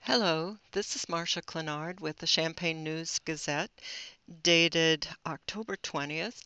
Hello, this is Marcia Clenard with the Champaign News Gazette, dated October 20th,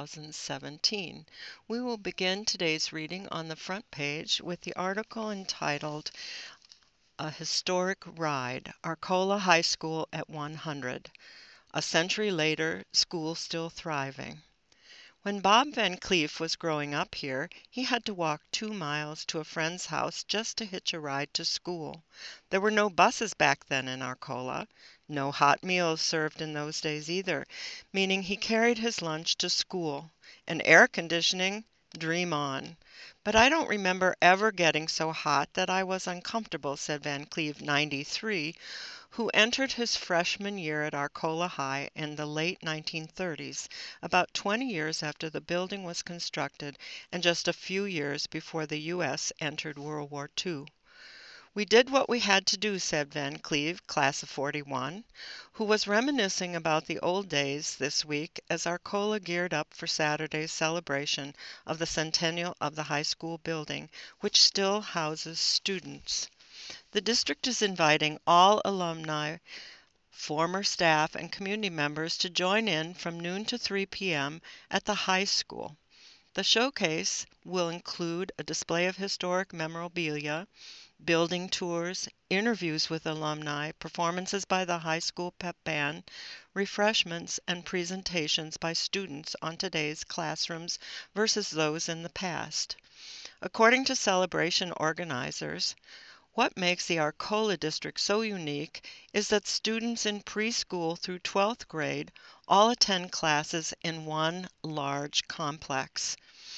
2017. We will begin today's reading on the front page with the article entitled A Historic Ride, Arcola High School at 100. A century later, school still thriving. When Bob Van Cleef was growing up here, he had to walk 2 miles to a friend's house just to hitch a ride to school. There were no buses back then in Arcola, no hot meals served in those days either, meaning he carried his lunch to school. And air conditioning? Dream on. But I don't remember ever getting so hot that I was uncomfortable, said Van Cleef, 93, who entered his freshman year at Arcola High in the late 1930s, about 20 years after the building was constructed and just a few years before the U.S. entered World War II. We did what we had to do, said Van Cleef, class of 41, who was reminiscing about the old days this week as Arcola geared up for Saturday's celebration of the centennial of the high school building, which still houses students. The district is inviting all alumni, former staff, and community members to join in from noon to 3 p.m. at the high school. The showcase will include a display of historic memorabilia, building tours, interviews with alumni, performances by the high school pep band, refreshments, and presentations by students on today's classrooms versus those in the past. According to celebration organizers, what makes the Arcola district so unique is that students in preschool through 12th grade all attend classes in one large complex.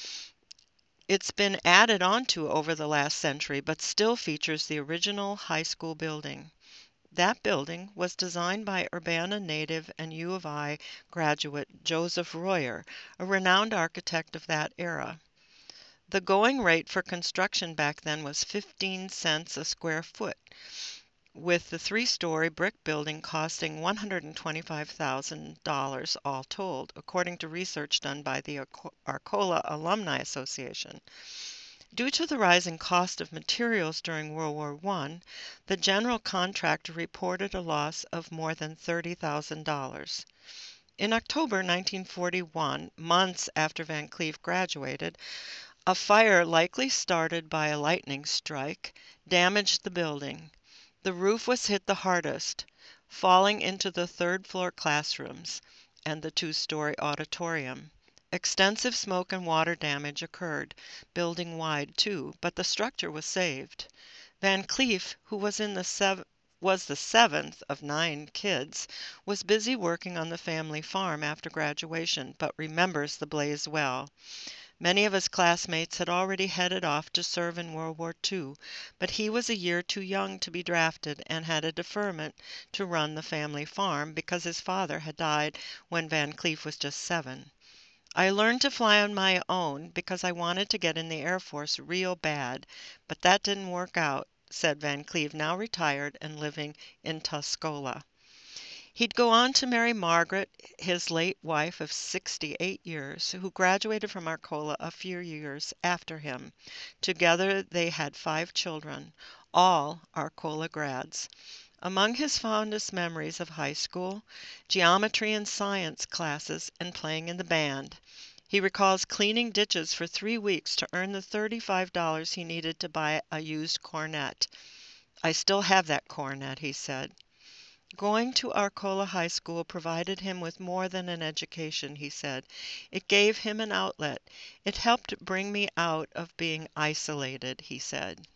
It's been added onto over the last century, but still features the original high school building. That building was designed by Urbana native and U of I graduate Joseph Royer, a renowned architect of that era. The going rate for construction back then was 15 cents a square foot, with the 3-story brick building costing $125,000 all told, according to research done by the Arcola Alumni Association. Due to the rising cost of materials during World War I, the general contractor reported a loss of more than $30,000. In October 1941, months after Van Cleef graduated, a fire likely started by a lightning strike damaged the building. The roof was hit the hardest, falling into the third-floor classrooms and the 2-story auditorium. Extensive smoke and water damage occurred, building-wide too, but the structure was saved. Van Cleef, who was the 7th of 9 kids, was busy working on the family farm after graduation, but remembers the blaze well. Many of his classmates had already headed off to serve in World War II, but he was a year too young to be drafted and had a deferment to run the family farm because his father had died when Van Cleef was just 7. I learned to fly on my own because I wanted to get in the Air Force real bad, but that didn't work out, said Van Cleef, now retired and living in Tuscola. He'd go on to marry Margaret, his late wife of 68 years, who graduated from Arcola a few years after him. Together they had 5 children, all Arcola grads. Among his fondest memories of high school, geometry and science classes and playing in the band. He recalls cleaning ditches for 3 weeks to earn the $35 he needed to buy a used cornet. I still have that cornet, he said. Going to Arcola High School provided him with more than an education, he said. It gave him an outlet. It helped bring me out of being isolated, he said.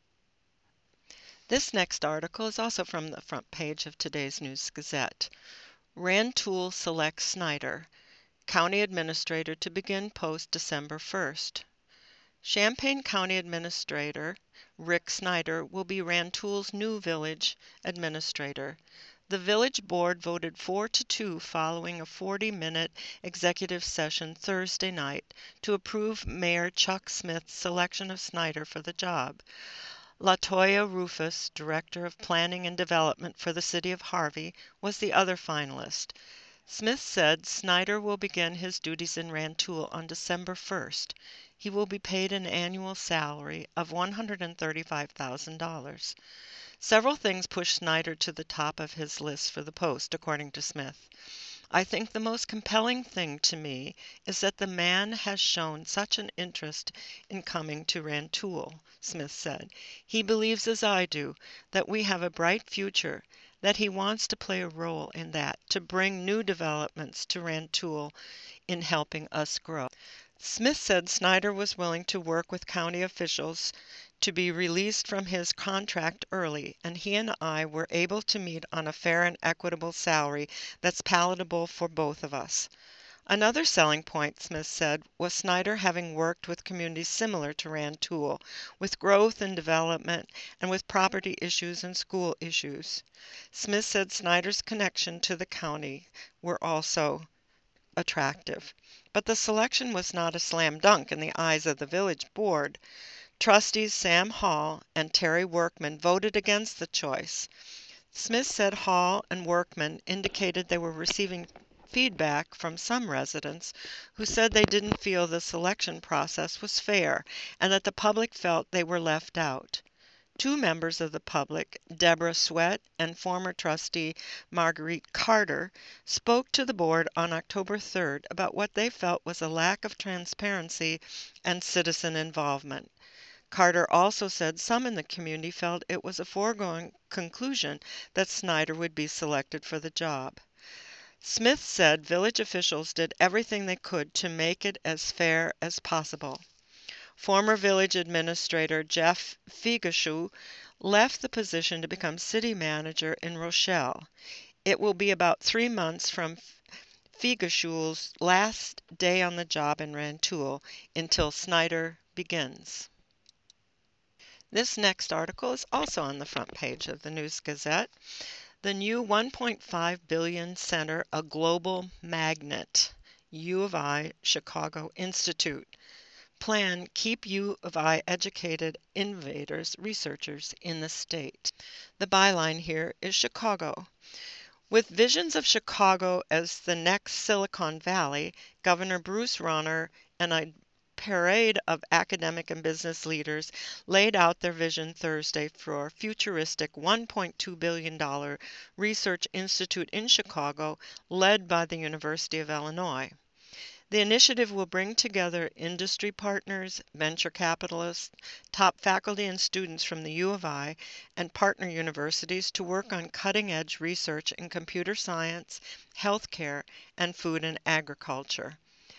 This next article is also from the front page of today's News Gazette. Rantoul selects Snyder, County Administrator, to begin post December 1st. Champaign County Administrator Rick Snyder will be Rantoul's new village administrator. The village board voted 4-2 following a 40-minute executive session Thursday night to approve Mayor Chuck Smith's selection of Snyder for the job. LaToya Rufus, Director of Planning and Development for the City of Harvey, was the other finalist. Smith said Snyder will begin his duties in Rantoul on December 1st. He will be paid an annual salary of $135,000. Several things pushed Snyder to the top of his list for the post, according to Smith. I think the most compelling thing to me is that the man has shown such an interest in coming to Rantoul, Smith said. He believes, as I do, that we have a bright future, that he wants to play a role in that, to bring new developments to Rantoul in helping us grow. Smith said Snyder was willing to work with county officials to be released from his contract early, and he and I were able to meet on a fair and equitable salary that's palatable for both of us. Another selling point, Smith said, was Snyder having worked with communities similar to Rantoul, with growth and development, and with property issues and school issues. Smith said Snyder's connection to the county were also attractive. But the selection was not a slam dunk in the eyes of the village board. Trustees Sam Hall and Terry Workman voted against the choice. Smith said Hall and Workman indicated they were receiving feedback from some residents who said they didn't feel the selection process was fair and that the public felt they were left out. Two members of the public, Deborah Sweat and former trustee Marguerite Carter, spoke to the board on October 3rd about what they felt was a lack of transparency and citizen involvement. Carter also said some in the community felt it was a foregone conclusion that Snyder would be selected for the job. Smith said village officials did everything they could to make it as fair as possible. Former village administrator Jeff Figachou left the position to become city manager in Rochelle. It will be about 3 months from Figachou's last day on the job in Rantoul until Snyder begins. This next article is also on the front page of the News-Gazette. The new $1.5 billion center, a global magnet, U of I Chicago Institute. Plan keep U of I educated innovators, researchers in the state. The byline here is Chicago. With visions of Chicago as the next Silicon Valley, Governor Bruce Rauner and a parade of academic and business leaders laid out their vision Thursday for a futuristic $1.2 billion research institute in Chicago led by the University of Illinois. The initiative will bring together industry partners, venture capitalists, top faculty and students from the U of I, and partner universities to work on cutting-edge research in computer science, healthcare, and food and agriculture.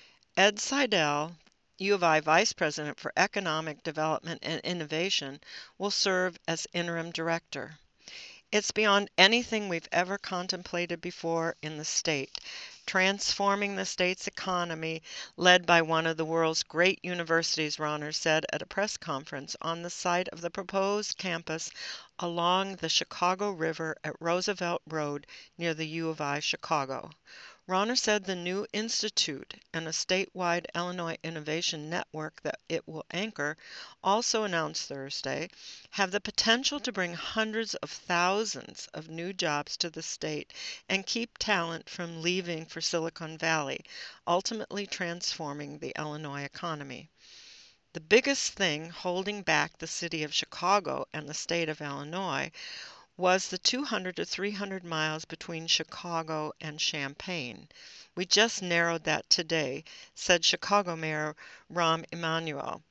Ed Seidel, U of I Vice President for Economic Development and Innovation, will serve as interim director. It's beyond anything we've ever contemplated before in the state, transforming the state's economy led by one of the world's great universities, Rauner said at a press conference on the site of the proposed campus along the Chicago River at Roosevelt Road near the U of I Chicago. Rauner said the new institute and a statewide Illinois Innovation Network that it will anchor, also announced Thursday, have the potential to bring hundreds of thousands of new jobs to the state and keep talent from leaving for Silicon Valley, ultimately transforming the Illinois economy. The biggest thing holding back the city of Chicago and the state of Illinois was the 200 to 300 miles between Chicago and Champaign. We just narrowed that today, said Chicago Mayor Rahm Emanuel.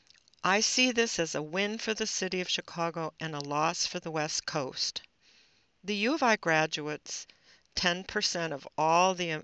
I see this as a win for the city of Chicago and a loss for the West Coast. The U of I graduates, 10% of all the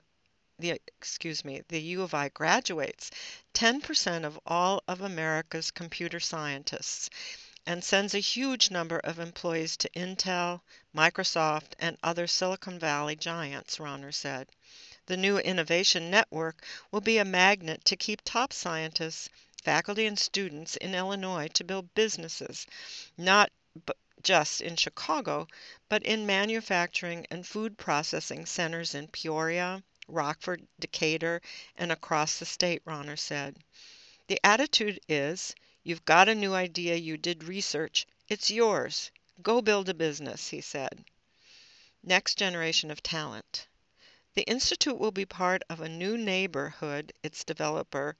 U of I graduates 10% of all of America's computer scientists and sends a huge number of employees to Intel, Microsoft, and other Silicon Valley giants, Rauner said. The new innovation network will be a magnet to keep top scientists, faculty, and students in Illinois to build businesses, not just in Chicago, but in manufacturing and food processing centers in Peoria, Rockford, Decatur, and across the state, Rauner said. The attitude is, you've got a new idea, you did research, it's yours. Go build a business, he said. Next generation of talent. The Institute will be part of a new neighborhood its developer,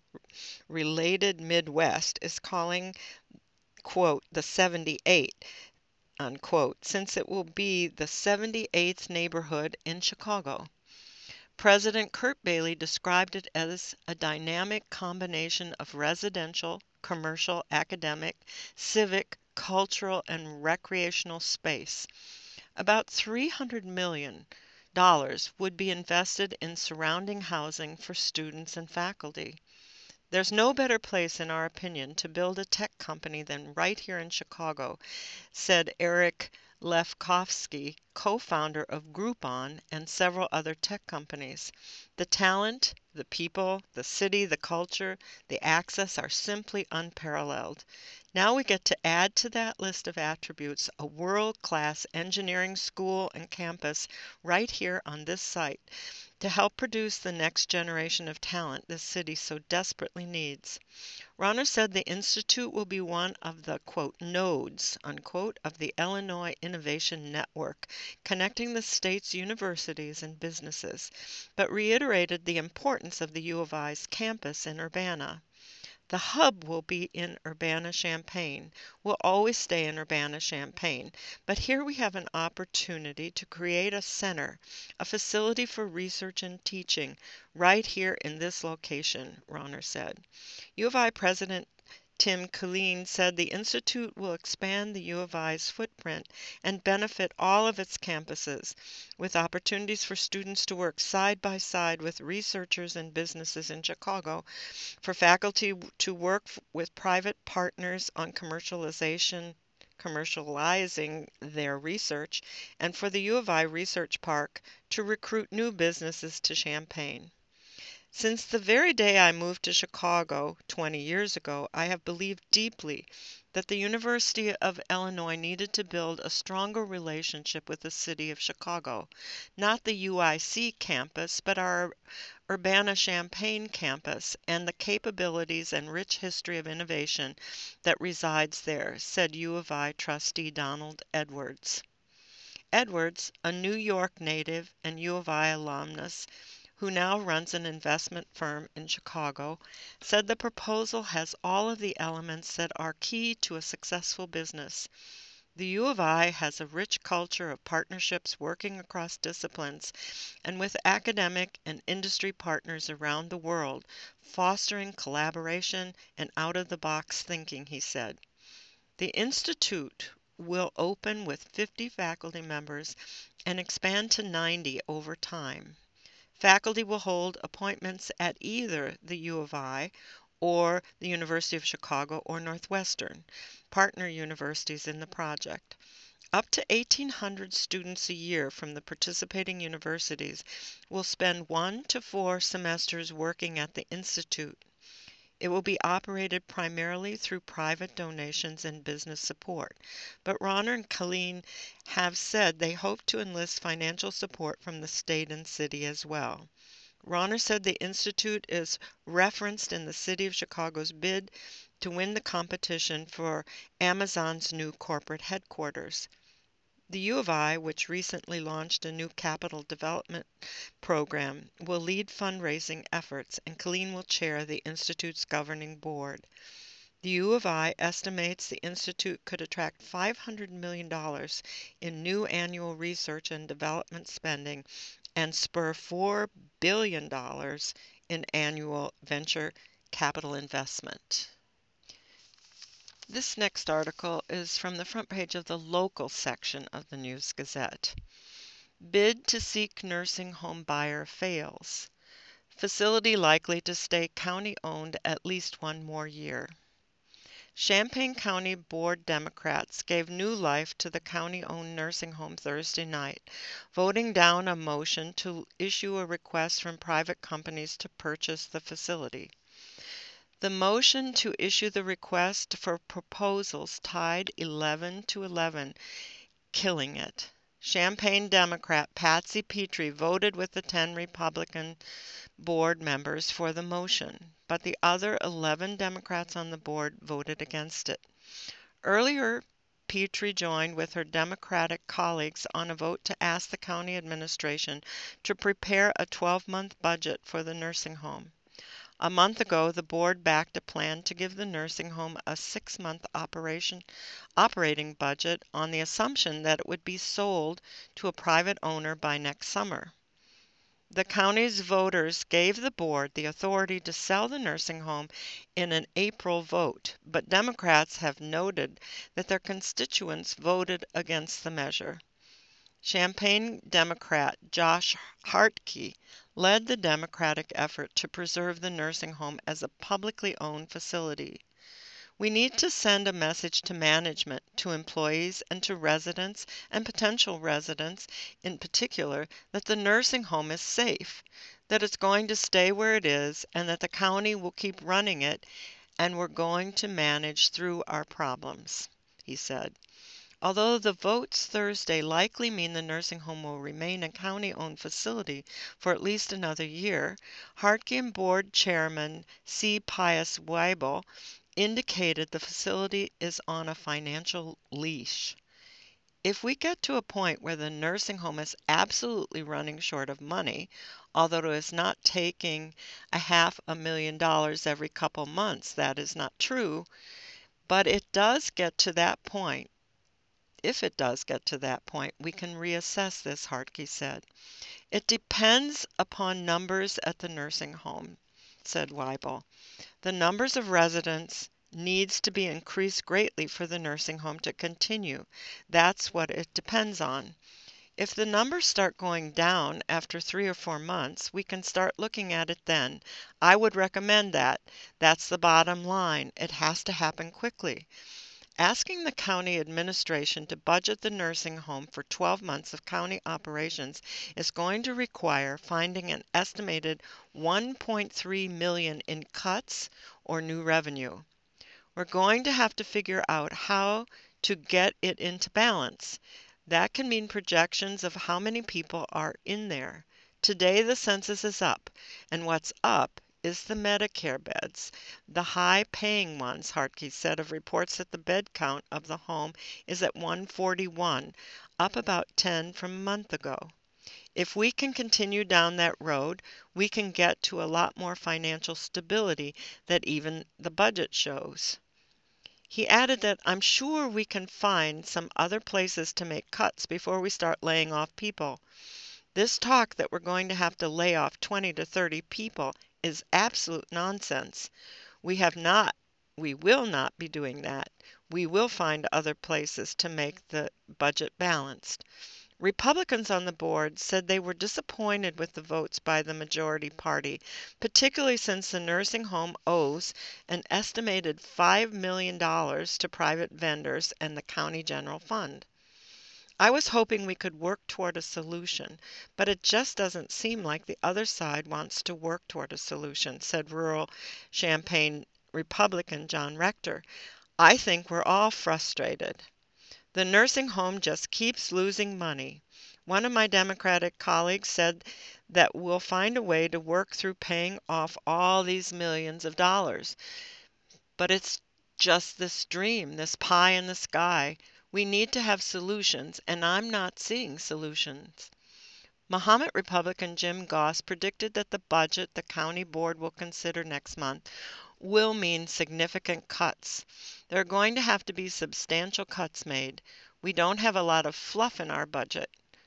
Related Midwest, is calling, quote, the 78, unquote, since it will be the 78th neighborhood in Chicago. President Kurt Bailey described it as a dynamic combination of residential, commercial, academic, civic, cultural, and recreational space. About $300 million would be invested in surrounding housing for students and faculty. There's no better place, in our opinion, to build a tech company than right here in Chicago, said Eric Lefkofsky, co-founder of Groupon and several other tech companies. The talent, the people, the city, the culture, the access are simply unparalleled. Now we get to add to that list of attributes a world-class engineering school and campus right here on this site to help produce the next generation of talent this city so desperately needs. Rauner said the Institute will be one of the, quote, nodes, unquote, of the Illinois Innovation Network, connecting the state's universities and businesses, but reiterated the importance of the U of I's campus in Urbana. The hub will be in Urbana-Champaign. We'll always stay in Urbana-Champaign, but here we have an opportunity to create a center, a facility for research and teaching, right here in this location, Rauner said. U of I President Tim Killeen said the Institute will expand the U of I's footprint and benefit all of its campuses, with opportunities for students to work side by side with researchers and businesses in Chicago, for faculty to work with private partners on commercializing their research, and for the U of I Research Park to recruit new businesses to Champaign. Since the very day I moved to Chicago 20 years ago, I have believed deeply that the University of Illinois needed to build a stronger relationship with the city of Chicago, not the UIC campus, but our Urbana-Champaign campus and the capabilities and rich history of innovation that resides there, said U of I trustee Donald Edwards. Edwards, a New York native and U of I alumnus, who now runs an investment firm in Chicago, said the proposal has all of the elements that are key to a successful business. The U of I has a rich culture of partnerships working across disciplines and with academic and industry partners around the world, fostering collaboration and out-of-the-box thinking, he said. The Institute will open with 50 faculty members and expand to 90 over time. Faculty will hold appointments at either the U of I or the University of Chicago or Northwestern, partner universities in the project. Up to 1,800 students a year from the participating universities will spend 1 to 4 semesters working at the Institute. It will be operated primarily through private donations and business support, but Rauner and Killeen have said they hope to enlist financial support from the state and city as well. Rauner said the Institute is referenced in the City of Chicago's bid to win the competition for Amazon's new corporate headquarters. The U of I, which recently launched a new capital development program, will lead fundraising efforts, and Killeen will chair the Institute's governing board. The U of I estimates the Institute could attract $500 million in new annual research and development spending and spur $4 billion in annual venture capital investment. This next article is from the front page of the local section of the News Gazette. Bid to seek nursing home buyer fails. Facility likely to stay county-owned at least one more year. Champaign County Board Democrats gave new life to the county-owned nursing home Thursday night, voting down a motion to issue a request from private companies to purchase the facility. The motion to issue the request for proposals tied 11 to 11, killing it. Champaign Democrat Patsy Petrie voted with the 10 Republican board members for the motion, but the other 11 Democrats on the board voted against it. Earlier, Petrie joined with her Democratic colleagues on a vote to ask the county administration to prepare a 12-month budget for the nursing home. A month ago, the board backed a plan to give the nursing home a 6-month operating budget on the assumption that it would be sold to a private owner by next summer. The county's voters gave the board the authority to sell the nursing home in an April vote, but Democrats have noted that their constituents voted against the measure. Champaign Democrat Josh Hartke led the Democratic effort to preserve the nursing home as a publicly owned facility. We need to send a message to management, to employees, and to residents and potential residents in particular that the nursing home is safe, that it's going to stay where it is, and that the county will keep running it, and we're going to manage through our problems, he said. Although the votes Thursday likely mean the nursing home will remain a county-owned facility for at least another year, Hartke and Board Chairman C. Pius Weibel indicated the facility is on a financial leash. If we get to a point where the nursing home is absolutely running short of money, although it is not taking $500,000 every couple months, that is not true, but it does get to that point. If it does get to that point, we can reassess this, Hartke said. It depends upon numbers at the nursing home, said Weibel. The numbers of residents needs to be increased greatly for the nursing home to continue. That's what it depends on. If the numbers start going down after 3 or 4 months, we can start looking at it then. I would recommend that. That's the bottom line. It has to happen quickly. Asking the county administration to budget the nursing home for 12 months of county operations is going to require finding an estimated $1.3 million in cuts or new revenue. We're going to have to figure out how to get it into balance. That can mean projections of how many people are in there. Today the census is up, and what's up is the Medicare beds, the high-paying ones, Hartke said of reports that the bed count of the home is at 141, up about 10 from a month ago. If we can continue down that road, we can get to a lot more financial stability that even the budget shows. He added that I'm sure we can find some other places to make cuts before we start laying off people. This talk that we're going to have to lay off 20 to 30 people is absolute nonsense. We will not be doing that. We will find other places to make the budget balanced. Republicans on the board said they were disappointed with the votes by the majority party, particularly since the nursing home owes an estimated $5 million to private vendors and the county general fund. I was hoping we could work toward a solution, but it just doesn't seem like the other side wants to work toward a solution, said rural Champaign Republican John Rector. I think we're all frustrated. The nursing home just keeps losing money. One of my Democratic colleagues said that we'll find a way to work through paying off all these millions of dollars. But it's just this dream, this pie in the sky. We need to have solutions, and I'm not seeing solutions. Mahomet Republican Jim Goss predicted that the budget the county board will consider next month will mean significant cuts. There are going to have to be substantial cuts made. We don't have a lot of fluff in our budget,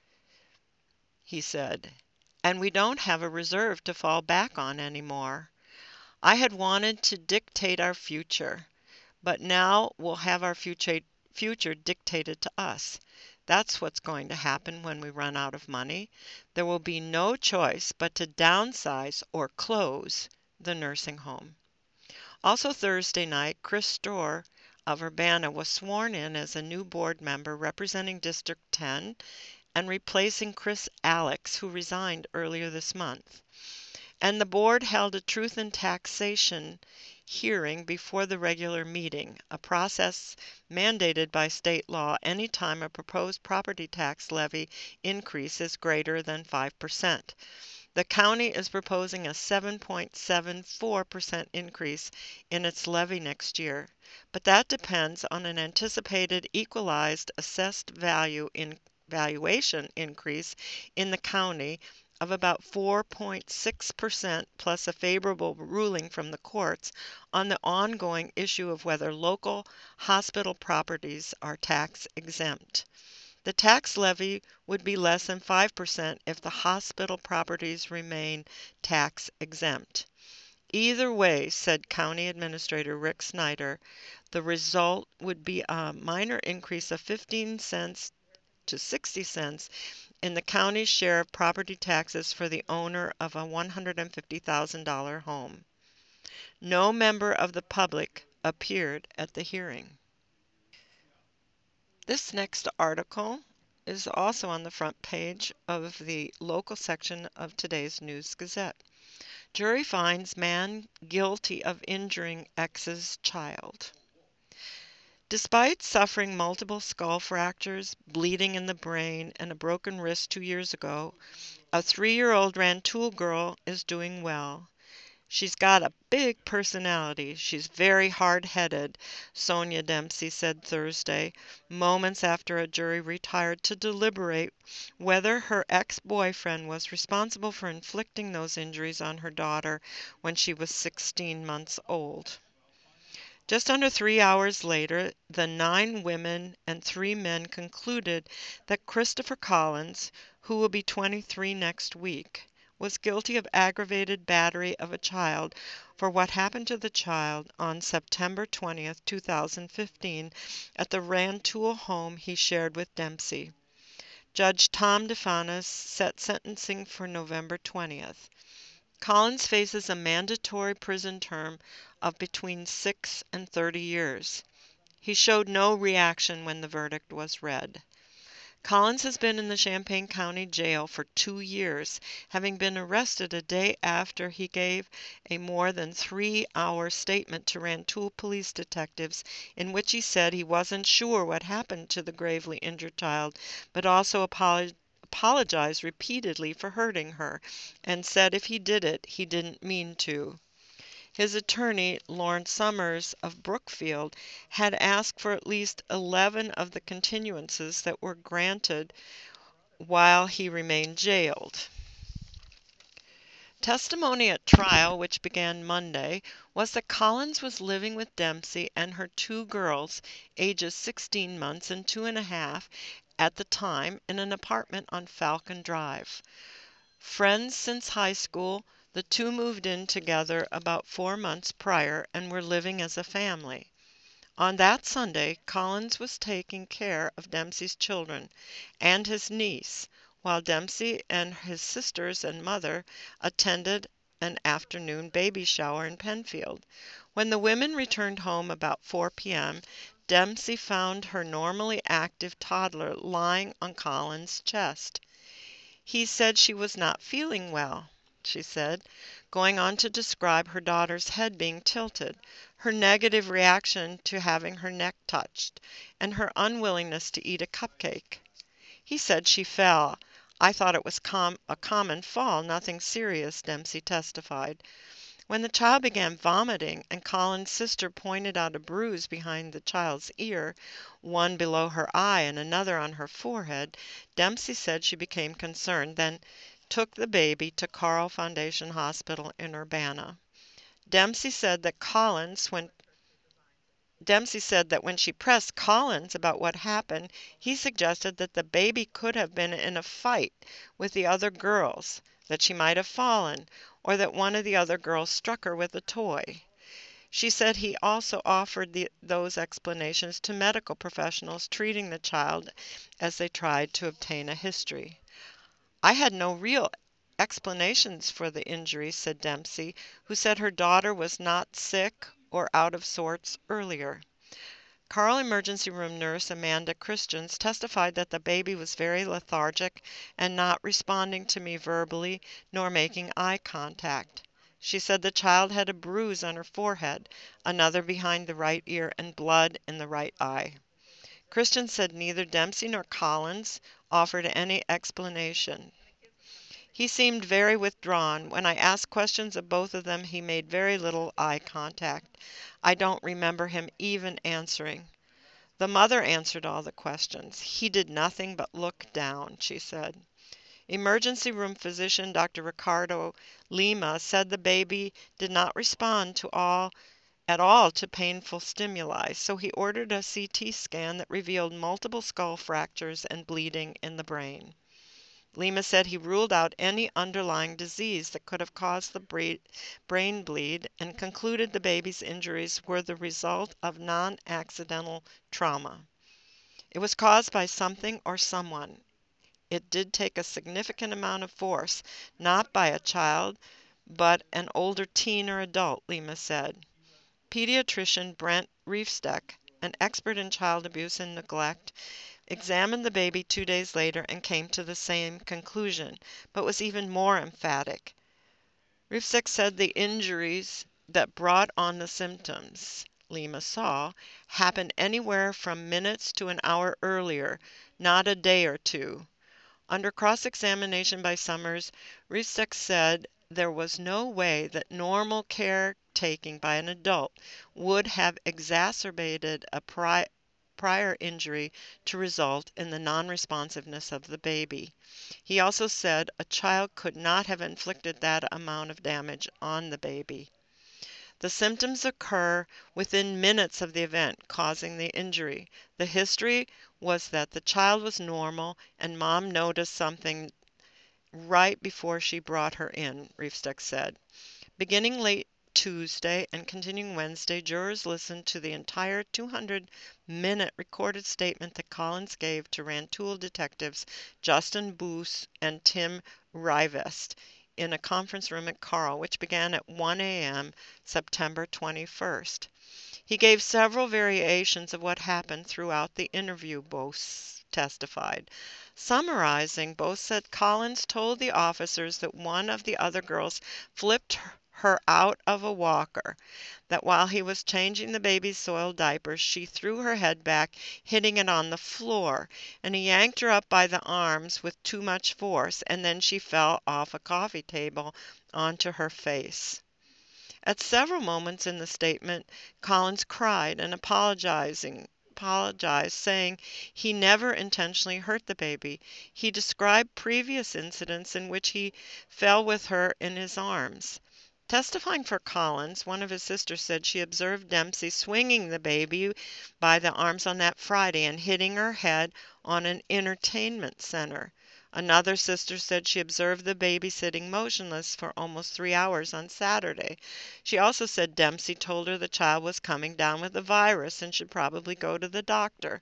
he said, and we don't have a reserve to fall back on anymore. I had wanted to dictate our future, but now we'll have our future dictated to us. That's what's going to happen when we run out of money. There will be no choice but to downsize or close the nursing home. Also Thursday night, Chris Storr of Urbana was sworn in as a new board member representing District 10 and replacing Chris Alex, who resigned earlier this month. And the board held a truth in taxation hearing before the regular meeting, a process mandated by state law any time a proposed property tax levy increase is greater than 5%. The county is proposing a 7.74% increase in its levy next year, but that depends on an anticipated equalized assessed valuation increase in the county of about 4.6% plus a favorable ruling from the courts on the ongoing issue of whether local hospital properties are tax exempt. The tax levy would be less than 5% if the hospital properties remain tax exempt. Either way, said County Administrator Rick Snyder, the result would be a minor increase of 15 cents to 60 cents in the county's share of property taxes for the owner of a $150,000 home. No member of the public appeared at the hearing. This next article is also on the front page of the local section of today's News Gazette. Jury finds man guilty of injuring ex's child. Despite suffering multiple skull fractures, bleeding in the brain, and a broken wrist 2 years ago, a 3-year-old Rantoul girl is doing well. She's got a big personality. She's very hard-headed, Sonia Dempsey said Thursday, moments after a jury retired to deliberate whether her ex-boyfriend was responsible for inflicting those injuries on her daughter when she was 16 months old. Just under 3 hours later, the 9 women and 3 men concluded that Christopher Collins, who will be 23 next week, was guilty of aggravated battery of a child for what happened to the child on September 20th, 2015, at the Rantoul home he shared with Dempsey. Judge Tom DeFanis set sentencing for November 20th. Collins faces a mandatory prison term of between 6 and 30 years. He showed no reaction when the verdict was read. Collins has been in the Champaign County Jail for 2 years, having been arrested a day after he gave a more than 3-hour statement to Rantoul police detectives in which he said he wasn't sure what happened to the gravely injured child, but also apologized repeatedly for hurting her, and said if he did it, he didn't mean to. His attorney, Lawrence Summers of Brookfield, had asked for at least 11 of the continuances that were granted while he remained jailed. Testimony at trial, which began Monday, was that Collins was living with Dempsey and her 2 girls, ages 16 months and 2.5 at the time, in an apartment on Falcon Drive. Friends since high school, the 2 moved in together about 4 months prior and were living as a family. On that Sunday, Collins was taking care of Dempsey's children and his niece, while Dempsey and his sisters and mother attended an afternoon baby shower in Penfield. When the women returned home about 4 p.m., Dempsey found her normally active toddler lying on Collins' chest. He said she was not feeling well, she said, going on to describe her daughter's head being tilted, her negative reaction to having her neck touched, and her unwillingness to eat a cupcake. He said she fell. I thought it was a common fall, nothing serious, Dempsey testified. When the child began vomiting and Collins' sister pointed out a bruise behind the child's ear, one below her eye and another on her forehead, Dempsey said she became concerned, then took the baby to Carle Foundation Hospital in Urbana. Dempsey said that when she pressed Collins about what happened, he suggested that the baby could have been in a fight with the other girls, that she might have fallen, or that one of the other girls struck her with a toy. She said he also offered those explanations to medical professionals treating the child as they tried to obtain a history. I had no real explanations for the injuries, said Dempsey, who said her daughter was not sick or out of sorts earlier. Carle emergency room nurse Amanda Christians testified that the baby was very lethargic and not responding to me verbally nor making eye contact. She said the child had a bruise on her forehead, another behind the right ear, and blood in the right eye. Christians said neither Dempsey nor Collins offered any explanation. He seemed very withdrawn. When I asked questions of both of them, he made very little eye contact. I don't remember him even answering. The mother answered all the questions. He did nothing but look down, she said. Emergency room physician Dr. Ricardo Lima said the baby did not respond at all to painful stimuli, so he ordered a CT scan that revealed multiple skull fractures and bleeding in the brain. Lima said he ruled out any underlying disease that could have caused the brain bleed and concluded the baby's injuries were the result of non-accidental trauma. It was caused by something or someone. It did take a significant amount of force, not by a child, but an older teen or adult, Lima said. Pediatrician Brent Riefsteck, an expert in child abuse and neglect, examined the baby 2 days later and came to the same conclusion, but was even more emphatic. Riefsteck said the injuries that brought on the symptoms Lima saw happened anywhere from minutes to an hour earlier, not a day or two. Under cross-examination by Summers, Riefsteck said there was no way that normal care taking by an adult would have exacerbated a prior injury to result in the non-responsiveness of the baby. He also said a child could not have inflicted that amount of damage on the baby. The symptoms occur within minutes of the event causing the injury. The history was that the child was normal and mom noticed something right before she brought her in, Riefsteck said. Beginning late Tuesday and continuing Wednesday, jurors listened to the entire 200-minute recorded statement that Collins gave to Rantoul detectives Justin Boos and Tim Rivest in a conference room at Carle, which began at 1 a.m. September 21st. He gave several variations of what happened throughout the interview, Boos testified. Summarizing, Boos said Collins told the officers that one of the other girls flipped her out of a walker, that while he was changing the baby's soiled diapers, she threw her head back, hitting it on the floor, and he yanked her up by the arms with too much force, and then she fell off a coffee table onto her face. At several moments in the statement, Collins cried and apologized, saying he never intentionally hurt the baby. He described previous incidents in which he fell with her in his arms. Testifying for Collins, one of his sisters said she observed Dempsey swinging the baby by the arms on that Friday and hitting her head on an entertainment center. Another sister said she observed the baby sitting motionless for almost 3 hours on Saturday. She also said Dempsey told her the child was coming down with a virus and should probably go to the doctor.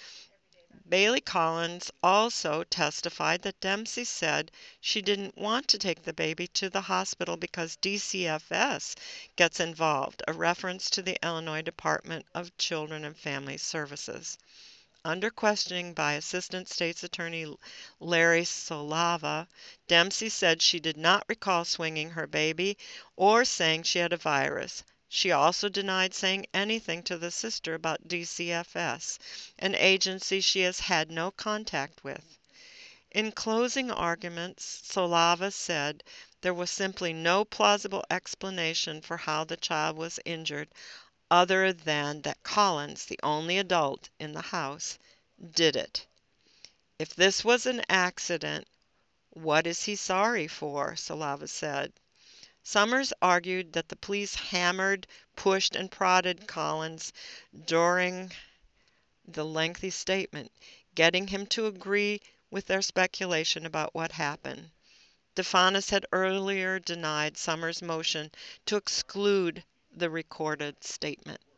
Bailey Collins also testified that Dempsey said she didn't want to take the baby to the hospital because DCFS gets involved, a reference to the Illinois Department of Children and Family Services. Under questioning by Assistant State's Attorney Larry Solava, Dempsey said she did not recall swinging her baby or saying she had a virus. She also denied saying anything to the sister about DCFS, an agency she has had no contact with. In closing arguments, Solava said there was simply no plausible explanation for how the child was injured other than that Collins, the only adult in the house, did it. If this was an accident, what is he sorry for? Solava said. Summers argued that the police hammered, pushed, and prodded Collins during the lengthy statement, getting him to agree with their speculation about what happened. DeFanis had earlier denied Summers' motion to exclude the recorded statement.